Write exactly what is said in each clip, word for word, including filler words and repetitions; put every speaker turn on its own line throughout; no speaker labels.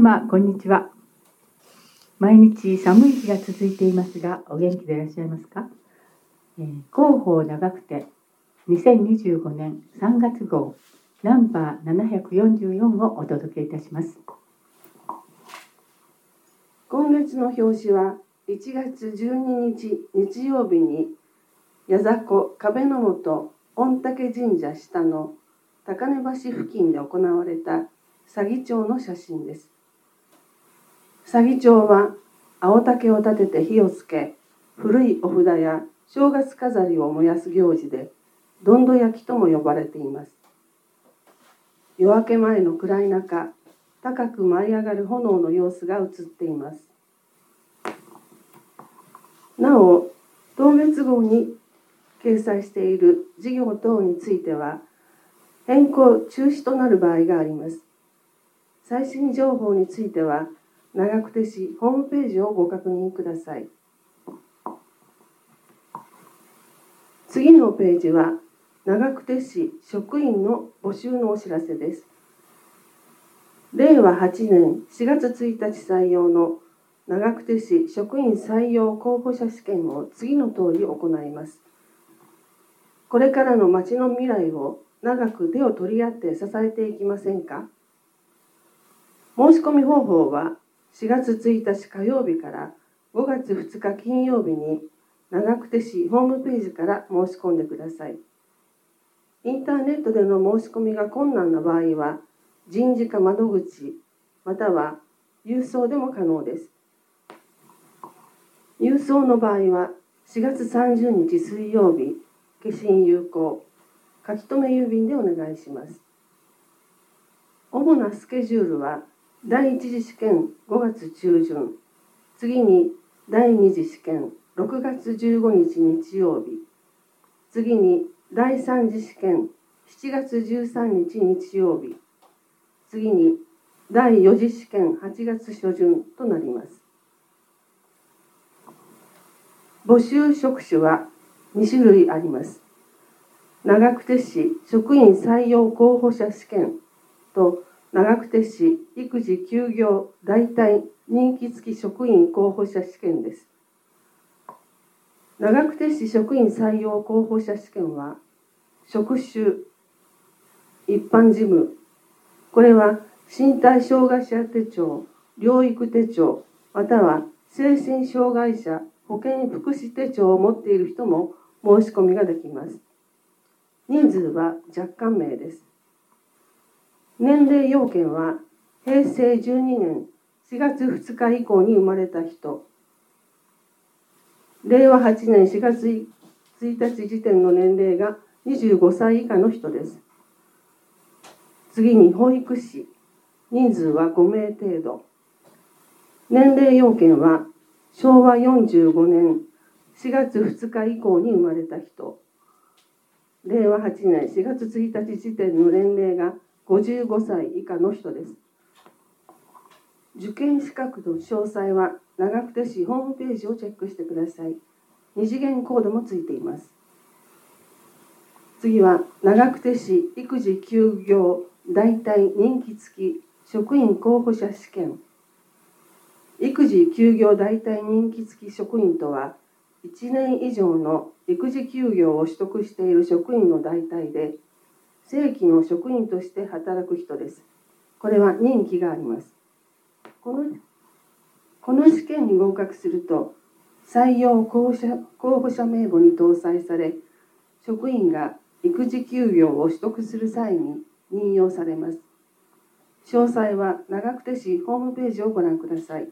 様こんにちは。毎日寒い日が続いていますが、お元気でいらっしゃいますか？えー、広報長くてにせんにじゅうごねんさんがつ号ナンバーななひゃくよんじゅうよんをお届けいたします。
今月の表紙はいちがつじゅうににち日曜日に矢迫壁の本御嶽神社下の高根橋付近で行われた左義長の写真です。左義長は青竹を立てて火をつけ、古いお札や正月飾りを燃やす行事でどんど焼きとも呼ばれています。夜明け前の暗い中、高く舞い上がる炎の様子が映っています。なお、当月号に掲載している事業等については変更中止となる場合があります。最新情報については長久手市ホームページをご確認ください。次のページは長久手市職員の募集のお知らせです。れいわはちねんしがつついたち採用の長久手市職員採用候補者試験を次の通り行います。これからの町の未来を長く手を取り合って支えていきませんか？申し込み方法はしがつついたち火曜日からごがつふつか金曜日に長久手市ホームページから申し込んでください。インターネットでの申し込みが困難な場合は人事課窓口または郵送でも可能です。郵送の場合はしがつさんじゅうにち水曜日、消印有効、書留郵便でお願いします。主なスケジュールはだいいち次試験ごがつ中旬、次にだいに次試験ろくがつじゅうごにち日曜日、次にだいさん次試験しちがつじゅうさんにち日曜日、次にだいよん次試験はちがつしょ旬となります。募集職種はにしゅるいあります。長久手市職員採用候補者試験と長久手市育児休業代替任期付き職員候補者試験です。長久手市職員採用候補者試験は職種、一般事務、これは身体障害者手帳、療育手帳、または精神障害者保健福祉手帳を持っている人も申し込みができます。人数は若干名です。年齢要件はへいせいじゅうにねんしがつふつか以降に生まれた人、れいわはちねんしがつついたち時点の年齢がにじゅうごさい以下の人です。次に保育士、人数はごめい程度。年齢要件はしょうわよんじゅうごねんしがつふつか以降に生まれた人、れいわはちねんしがつついたち時点の年齢がごじゅうごさい以下の人です。受験資格の詳細は長久手市ホームページをチェックしてください。二次元コードもついています。次は長久手市育児休業代替任期付き職員候補者試験。育児休業代替任期付き職員とはいちねん以上の育児休業を取得している職員の代替で、正規の職員として働く人です。これは任期があります。この、この試験に合格すると、採用候補者、候補者名簿に搭載され、職員が育児休業を取得する際に任用されます。詳細は長久手市ホームページをご覧ください。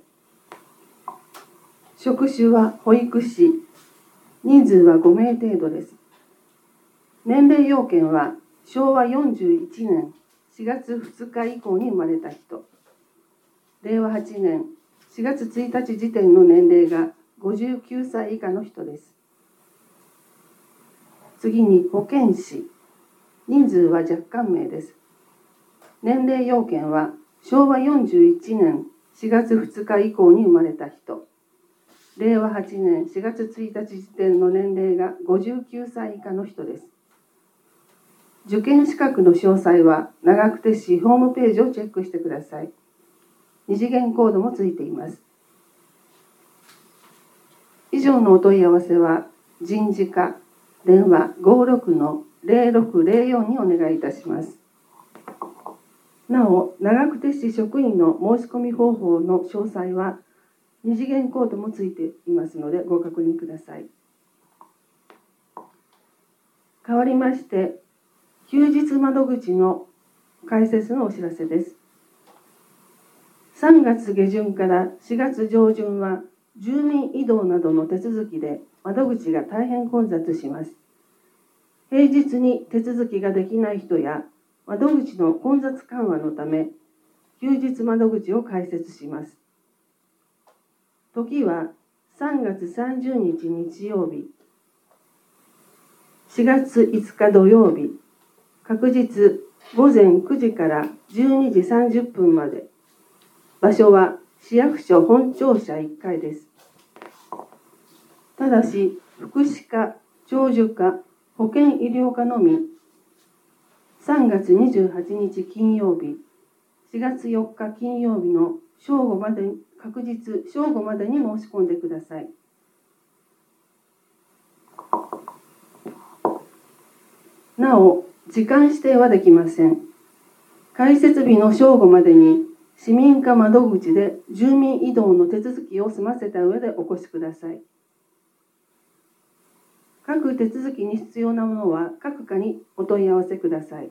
職種は保育士、人数はごめい程度です。年齢要件はしょうわよんじゅういちねんしがつふつか以降に生まれた人、れいわはちねんしがつついたち時点の年齢がごじゅうきゅうさい以下の人です。次に保健師、人数は若干名です。年齢要件はしょうわよんじゅういちねんしがつふつか以降に生まれた人、れいわはちねんしがつついたち時点の年齢がごじゅうきゅうさい以下の人です。受験資格の詳細は長久手市ホームページをチェックしてください。 二次元コードもついています。以上のお問い合わせは人事課電話 ごろくのゼロろくゼロよん にお願いいたします。なお、長久手市職員の申し込み方法の詳細は二次元コードもついていますのでご確認ください。代わりまして、休日窓口の開設のお知らせです。さんがつげじゅんからしがつじょうじゅんは住民移動などの手続きで窓口が大変混雑します。平日に手続きができない人や窓口の混雑緩和のため、休日窓口を開設します。時はさんがつさんじゅうにち日曜日、しがついつか土曜日、各日ごぜんくじからじゅうにじさんじゅっぷんまで。場所は市役所本庁舎いっかいです。ただし、福祉課、長寿課、保健医療課のみ、さんがつにじゅうはちにち金曜日、しがつよっか金曜日の正午まで、確実正午までに申し込んでください。なお、時間指定はできません。開設日の正午までに市民課窓口で住民移動の手続きを済ませた上でお越しください。各手続きに必要なものは各課にお問い合わせください。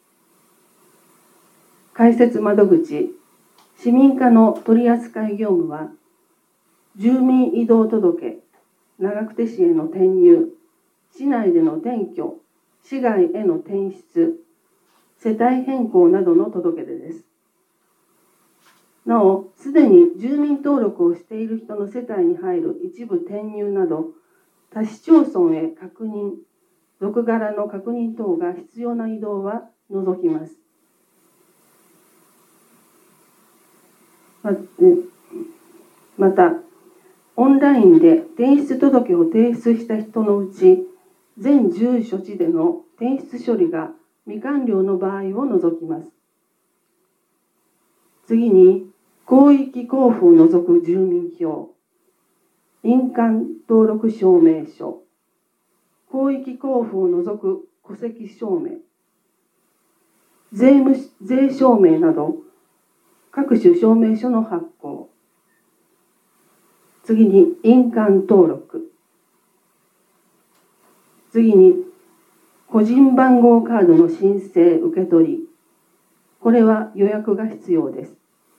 開設窓口、市民課の取扱業務は、住民移動届、長久手市への転入、市内での転居、市外への転出、世帯変更などの届け出です。なお、すでに住民登録をしている人の世帯に入る一部転入など、他市町村へ確認、属柄の確認等が必要な移動は除きます。また、オンラインで転出届を提出した人のうち、全住所地での転出処理が未完了の場合を除きます。次に、広域交付を除く住民票、印鑑登録証明書、広域交付を除く戸籍証明、税務税証明など各種証明書の発行、次に印鑑登録、次に個人番号カードの申請受け取り、これは予約が必要です。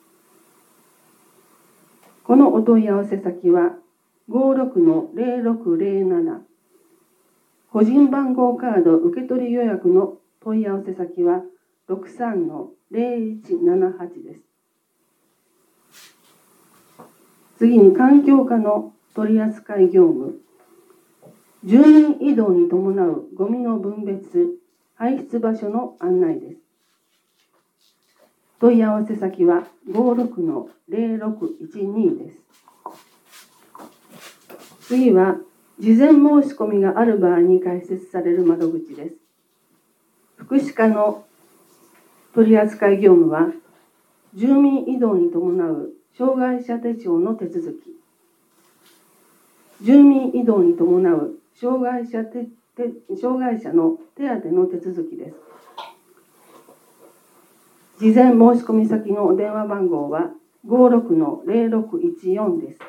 このお問い合わせ先はごろくのゼロろくゼロなな、個人番号カード受取予約の問い合わせ先はろくさんのゼロいちななはちです。次に環境課の取扱業務、住民移動に伴うゴミの分別・排出場所の案内です。問い合わせ先はごろくのゼロろくいちにです。次は、事前申し込みがある場合に開設される窓口です。福祉課の取扱業務は、住民移動に伴う障害者手帳の手続き、住民移動に伴う障害者手障害者の手当の手続きです。事前申し込み先のお電話番号はごろくのゼロろくいちよんです。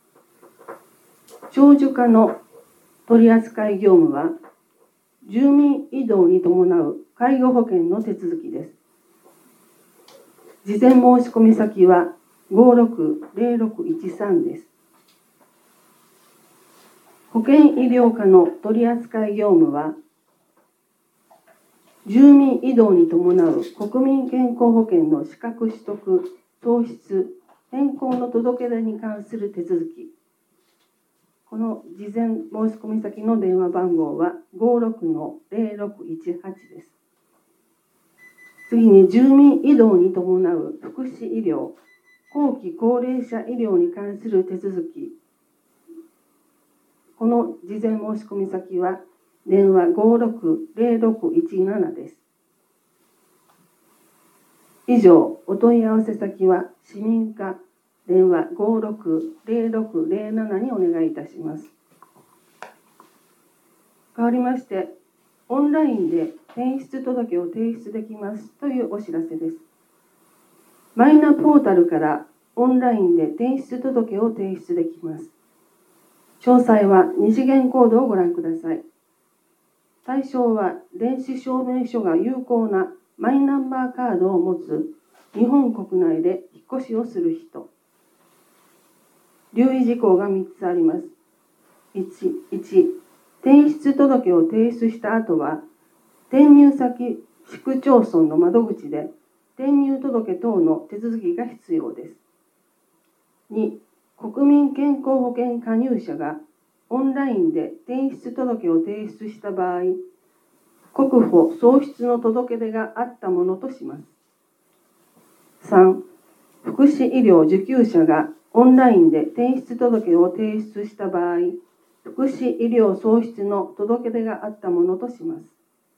長寿課の取扱業務は、住民移動に伴う介護保険の手続きです。事前申し込み先はごろくゼロろくいちさんです。保健医療課の取扱業務は、住民移動に伴う国民健康保険の資格取得、創出、変更の届け出に関する手続き。この事前申し込み先の電話番号はごろくのゼロろくいちはちです。次に、住民移動に伴う福祉医療、後期高齢者医療に関する手続き。この事前申し込み先は電話ごろくゼロろくいちななです。 以上、お問い合わせ先は市民課電話 ごーろくゼロろくゼロなな にお願いいたします。代わりまして、オンラインで転出届を提出できますというお知らせです。マイナポータルからオンラインで転出届を提出できます。詳細は二次元コードをご覧ください。対象は電子証明書が有効なマイナンバーカードを持つ日本国内で引っ越しをする人。留意事項がみっつあります。いち、いち転出届を提出した後は、転入先市区町村の窓口で転入届等の手続きが必要です。に、国民健康保険加入者がオンラインで転出届を提出した場合、国保喪失の届け出があったものとします。さん、福祉医療受給者がオンラインで転出届を提出した場合、福祉医療喪失の届け出があったものとします。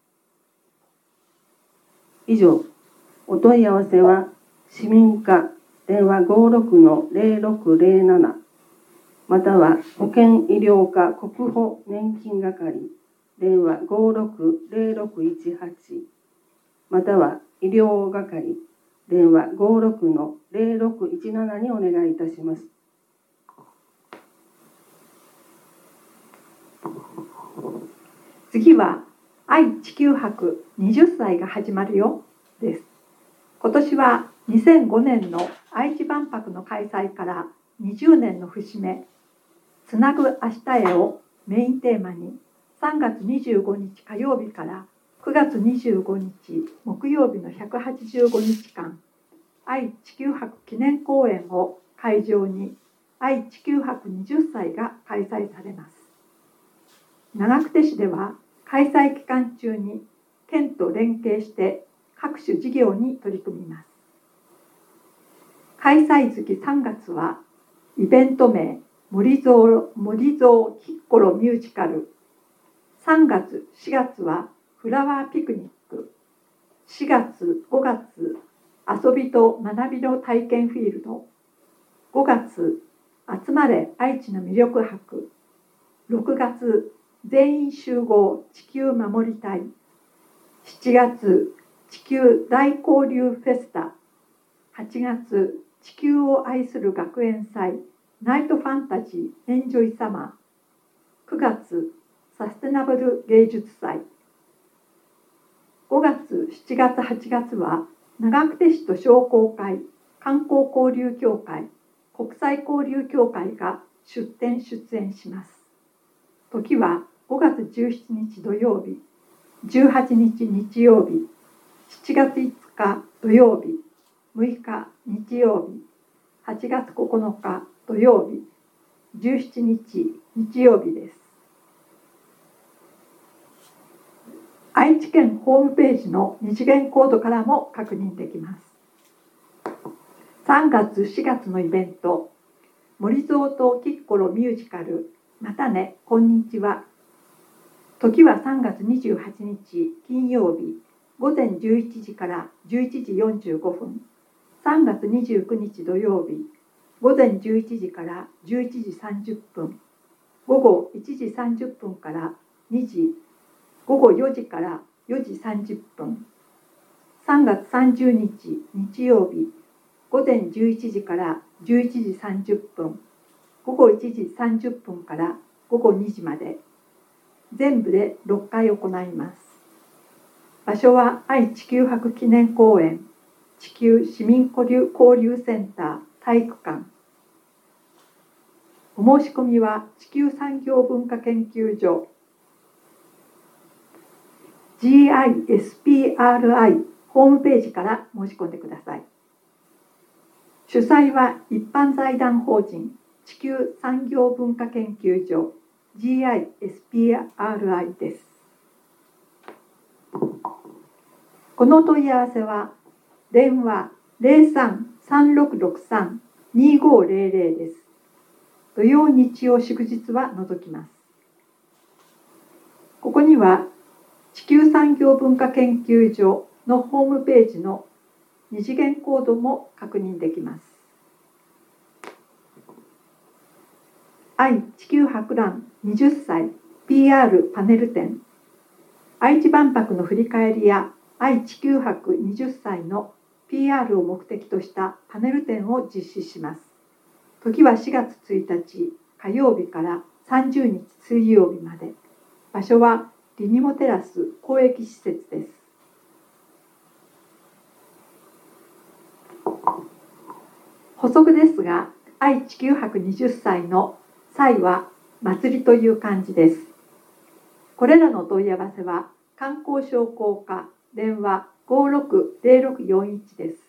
以上、お問い合わせは市民課電話 ごーろくゼロろくゼロなな または保険医療課国保年金係電話 ごーろくゼロろくいちはち または医療係電話 ごーろくゼロろくいちなな にお願いいたします。
次は愛・地球博はたちが始まるよです。今年はにせんごねんの愛知万博の開催からにじゅうねんの節目、つなぐ明日へをメインテーマにさんがつにじゅうごにち火曜日からくがつにじゅうごにち木曜日のひゃくはちじゅうごにちかん、愛・地球博記念公演を会場に愛・地球博はたちが開催されます。長久手市では開催期間中に県と連携して各種事業に取り組みます。開催月さんがつはイベント名森蔵森蔵キッコロミュージカル、さんがつしがつはフラワーピクニック、しがつごがつ遊びと学びの体験フィールド、ごがつ集まれ愛知の魅力博、ろくがつ全員集合地球守りたい、しちがつ地球大交流フェスタ、はちがつ地球を愛する学園祭ナイトファンタジーエンジョイサマー、くがつサステナブル芸術祭、ごがつしちがつはちがつは長久手市と商工会観光交流協会国際交流協会が出展出演します。時はごがつじゅうしちにち土曜日、じゅうはちにち日曜日、しちがついつか土曜日、むいか日曜日、はちがつここのか土曜日、じゅうしちにち日曜日です。愛知県ホームページの二次元コードからも確認できます。さんがつしがつのイベント、森蔵とキッコロミュージカル、またねこんにちは。時はさんがつにじゅうはちにち金曜日、ごぜんじゅういちじからじゅういちじよんじゅうごふん、さんがつにじゅうくにち土曜日、ごぜんじゅういちじからじゅういちじさんじゅっぷん、ごごいちじさんじゅっぷんからにじ、ごごよじからよじさんじゅっぷん、さんがつさんじゅうにち日曜日、ごぜんじゅういちじからじゅういちじさんじゅっぷん、ごごいちじさんじゅっぷんからごごにじまで、全部でろっかい行います。場所は愛・地球博記念公園地球市民交流交流センター体育館。お申し込みは地球産業文化研究所 ジーアイエスピーアールアイ ホームページから申し込んでください。主催は一般財団法人地球産業文化研究所 ジーアイエスピーアールアイ です。この問い合わせは電話 ゼロさん さんろくろくさん にごゼロゼロ です。土曜日曜祝日は除きます。ここには地球産業文化研究所のホームページの二次元コードも確認できます。愛・地球博覧はたち ピーアール パネル展。愛知万博の振り返りや愛・地球博はたちの ピーアール を目的としたパネル展を実施します。時はしがつついたち火曜日からさんじゅうにち水曜日まで。場所はリニモテラス公益施設です。補足ですが、愛・地球博はたちの祭は祭りという漢字です。これらの問い合わせは観光商工課電話ごろくぜろろくよんいちです。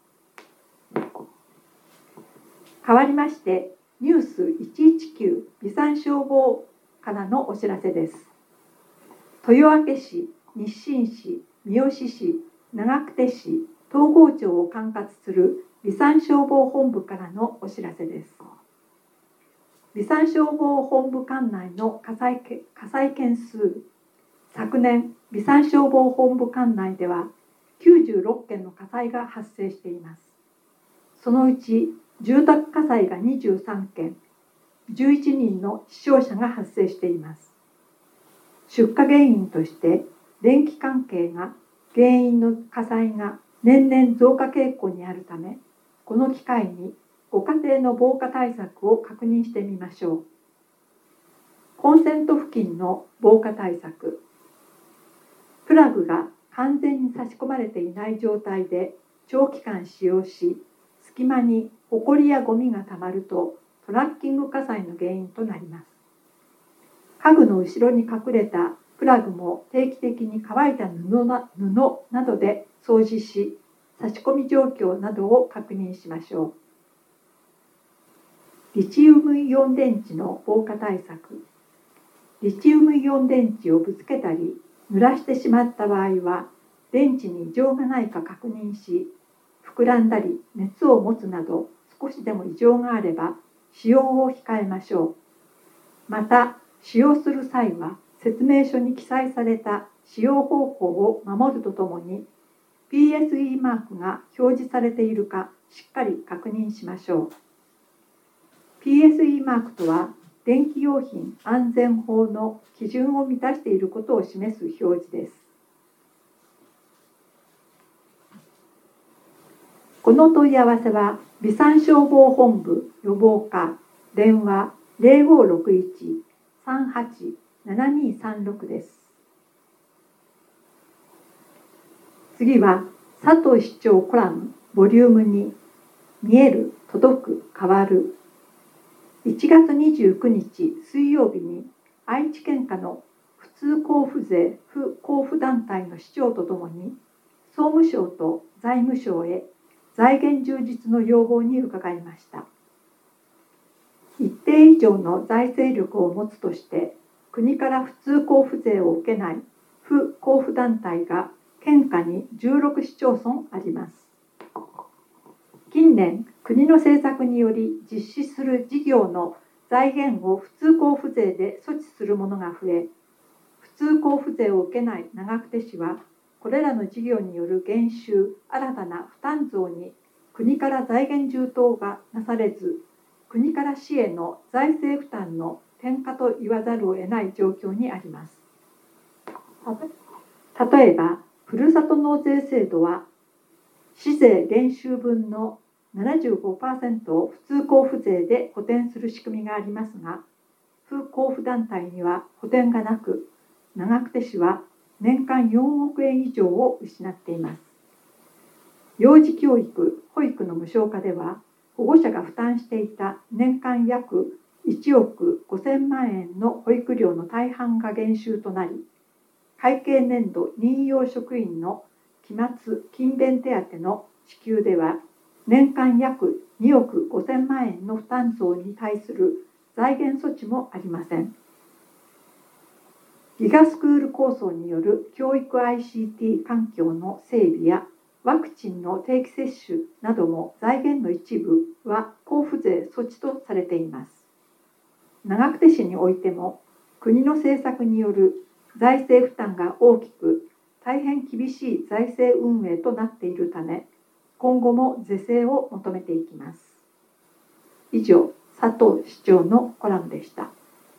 代わりましてニュースいちいちきゅう備産消防からのお知らせです。豊明市、日清市、三好市、長久手市、東郷町を管轄する備産消防本部からのお知らせです。備産消防本部管内の火災、火災件数、昨年備産消防本部管内ではきゅうじゅうろっけんの火災が発生しています。そのうち住宅火災がにじゅうさんけん、じゅういちにんの死傷者が発生しています。出火原因として電気関係が原因の火災が年々増加傾向にあるため、この機会にご家庭の防火対策を確認してみましょう。コンセント付近の防火対策。プラグが完全に差し込まれていない状態で長期間使用し、隙間にホコリやゴミがたまるとトラッキング火災の原因となります。家具の後ろに隠れたプラグも定期的に乾いた布な、布などで掃除し、差し込み状況などを確認しましょう。リチウムイオン電池の防火対策。リチウムイオン電池をぶつけたり濡らしてしまった場合は、電池に異常がないか確認し、膨らんだり熱を持つなど少しでも異常があれば使用を控えましょう。また、使用する際は説明書に記載された使用方法を守るとともに、ピーエスイー マークが表示されているかしっかり確認しましょう。ピーエスイー マークとは、電気用品安全法の基準を満たしていることを示す表示です。この問い合わせは、備産消防本部予防課電話ぜろごろくいち さんはち ななにさんろくです。次は、佐藤市長コラムボリュームに、見える、届く、変わる。いちがつにじゅうくにち水曜日に愛知県下の普通交付税不交付団体の市長とともに総務省と財務省へ財源充実の要望に伺いました。一定以上の財政力を持つとして国から普通交付税を受けない不交付団体が県下にじゅうろくしちょうそんあります。近年、国の政策により実施する事業の財源を普通交付税で措置するものが増え、普通交付税を受けない長久手市は、これらの事業による減収、新たな負担増に国から財源充当がなされず、国から市への財政負担の転嫁と言わざるを得ない状況にあります。例えば、ふるさと納税制度は、市税減収分の ななじゅうごパーセント を普通交付税で補填する仕組みがありますが、不交付団体には補填がなく、長久手市は年間よんおくえん以上を失っています。幼児教育・保育の無償化では、保護者が負担していた年間約いちおくごせんまんえんの保育料の大半が減収となり、会計年度任用職員の期末勤勉手当の支給では、年間約におくごせんまんえんの負担増に対する財源措置もありません。ギガスクール構想による教育 アイシーティー 環境の整備やワクチンの定期接種なども財源の一部は交付税措置とされています。長久手市においても国の政策による財政負担が大きく、大変厳しい財政運営となっているため、 今後も是正を求めていきます。以上、佐藤市長のコラムでした。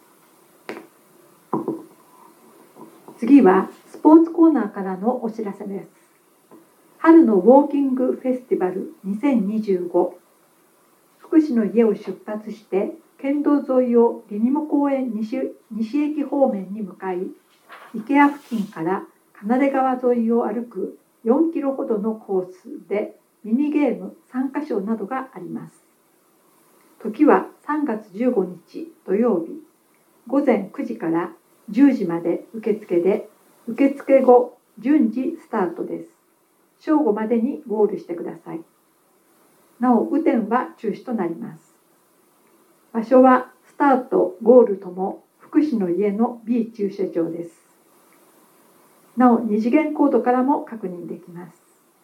次はスポーツコーナーからのお知らせです。春のウォーキングフェスティバルにせんにじゅうご、福祉の家を出発して県道沿いをリニモ公園 西, 西駅方面に向かい、池谷付近から金出川沿いを歩くよんキロほどのコースでミニゲームさんかしょなどがあります。時はさんがつじゅうごにち土曜日、ごぜんくじからじゅうじまで受付で、受付後順次スタートです。正午までにゴールしてください。なお、雨天は中止となります。場所はスタート、ゴールとも福祉の家の B 駐車場です。なお、二次元コードからも確認できます。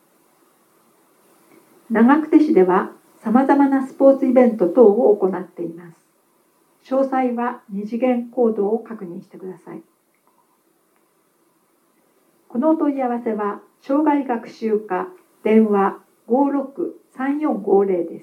長久手市ではさまざまなスポーツイベント等を行っています。詳細は二次元コードを確認してください。このお問い合わせは障害学習課電話 ごろくさんよんごぜろ です。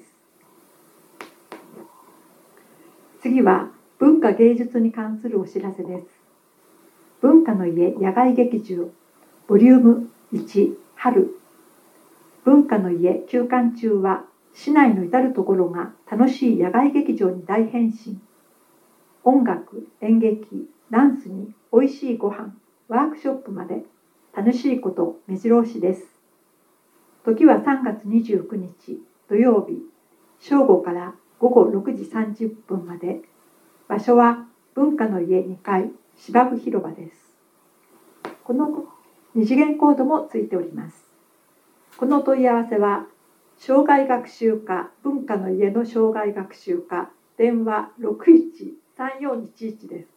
次は文化芸術に関するお知らせです。文化の家野外劇場ボリュームいち春、文化の家休館中は市内の至るところが楽しい野外劇場に大変身。音楽、演劇、ダンスにおいしいご飯、ワークショップまで楽しいこと目白押しです。時はさんがつにじゅうくにち土曜日、正午からごごろくじさんじゅっぷんまで。場所は文化の家にかい芝生広場です。この二次元コードもついております。この問い合わせは障害学習課文化の家の障害学習課電話ろくいちさんよんいちいちです。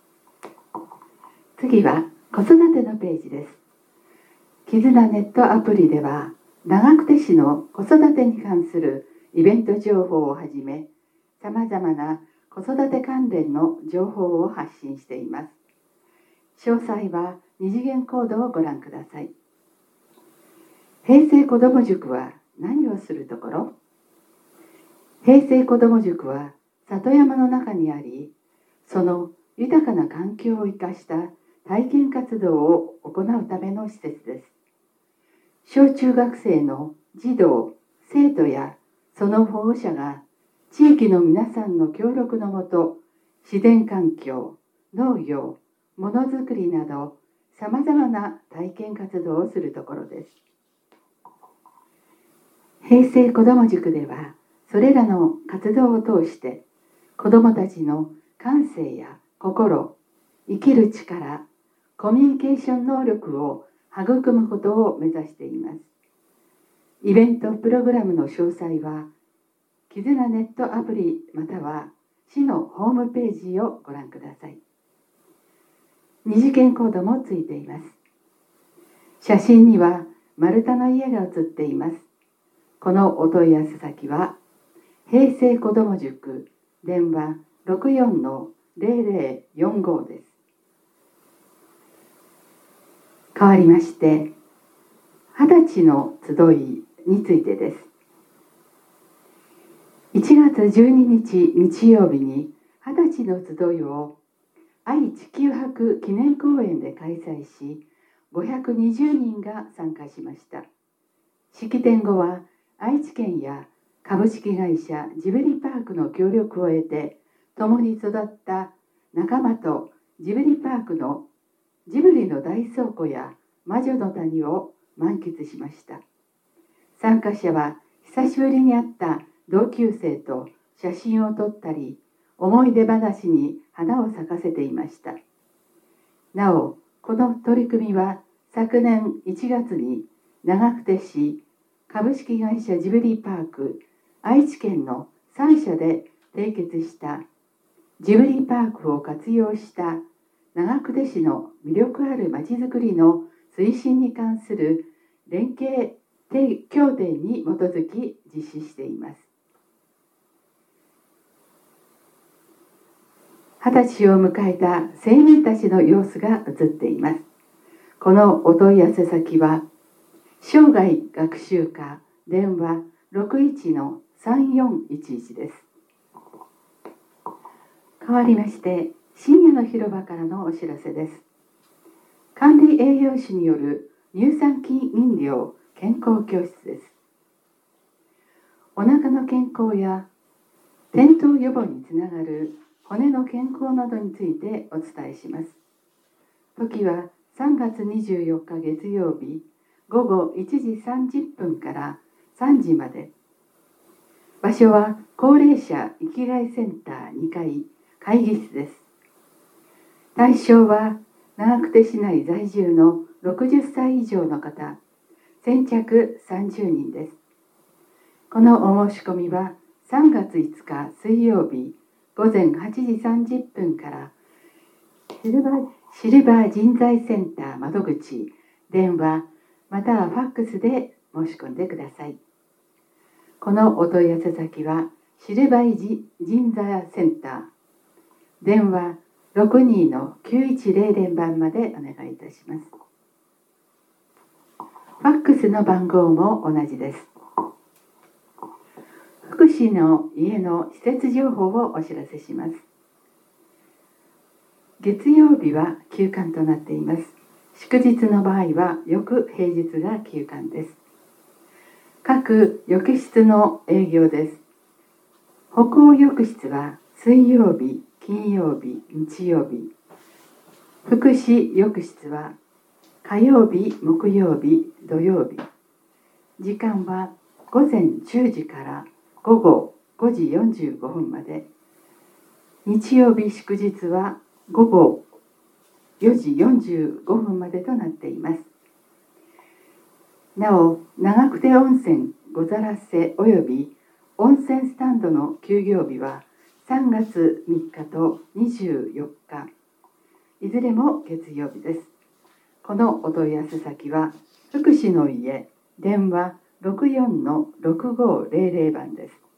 次は子育てのページです。絆ネットアプリでは長久手市の子育てに関するイベント情報をはじめ、さまざまな子育て関連の情報を発信しています。詳細は二次元コードをご覧ください。平成こども塾は何をするところ？平成こども塾は里山の中にあり、その豊かな環境を生かした体験活動を行うための施設です。小中学生の児童、生徒やその保護者が地域の皆さんの協力のもと、自然環境、農業、ものづくりなどさまざまな体験活動をするところです。平成こども塾ではそれらの活動を通して子どもたちの感性や心、生きる力、コミュニケーション能力を育むことを目指しています。イベントプログラムの詳細は絆ネットアプリまたは市のホームページをご覧ください。二次元コードもついています。写真には丸太の家が写っています。このお問い合わせ先は平成こども塾電話 ろくよんのぜろぜろよんご です。変わりまして二十歳の集いについてです。いちがつじゅうににち日曜日に二十歳の集いを愛・地球博記念公園で開催し、ごひゃくにじゅうにんが参加しました。式典後は愛知県や株式会社ジブリパークの協力を得て、共に育った仲間とジブリパークのジブリの大倉庫や魔女の谷を満喫しました。参加者は久しぶりに会った同級生と写真を撮ったり、思い出話に花を咲かせていました。なお、この取り組みは昨年いちがつに長久手市株式会社ジブリパーク、愛知県のさんしゃで締結したジブリパークを活用した長久手市の魅力あるまちづくりの推進に関する連携協定に基づき実施しています。二十歳を迎えた青年たちの様子が映っています。このお問い合わせ先は生涯学習課電話 ろくいちのさんよんいちいち です。代わりまして、深夜の広場からのお知らせです。管理栄養士による乳酸菌飲料健康教室です。お腹の健康や転倒予防につながる骨の健康などについてお伝えします。時はさんがつにじゅうよっか月曜日ごごいちじさんじゅっぷんからさんじまで。場所は高齢者生きがいセンターにかい会議室です。対象は長久手市内在住のろくじゅっさい以上の方、先着さんじゅうにんです。このお申し込みはさんがついつか水曜日ごぜんはちじさんじゅっぷんからシルバー、シルバー人材センター窓口、電話またはファックスで申し込んでください。このお問い合わせ先はシルバー人材センター、電話 ろくにのきゅういちゼロ 連番までお願いいたします。ファックスの番号も同じです。福祉の家の施設情報をお知らせします。月曜日は休館となっています。祝日の場合は翌平日が休館です。各浴室の営業です。歩行浴室は水曜日、金曜日、日曜日。福祉浴室は火曜日、木曜日、土曜日。時間は午前じゅうじからごごごじよんじゅうごふんまで。日曜日祝日はごごよじよんじゅうごふんまでとなっています。なお、長久手温泉ござらせおよび温泉スタンドの休業日はさんがつみっかとにじゅうよっか、いずれも月曜日です。このお問い合わせ先は福祉の家、電話 ろくよんのろくごゼロゼロ 番です。